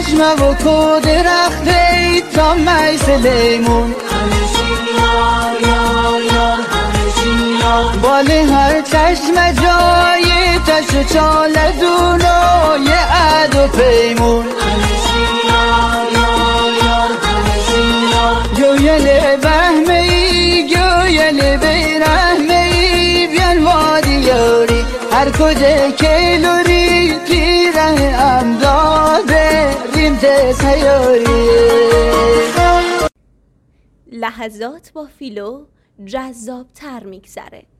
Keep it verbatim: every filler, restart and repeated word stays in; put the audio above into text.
چشمه و کو درخته تا میس لیمون بالی هر چشم جای تش چاله دونو یه عد و پیمون گویل بهمه ای گویل بیرحمه ای بیان وادی یاری هر کجا کلوری پیره امداده ریمت سیاری. لحظات با فیلو جذاب تر میگذره.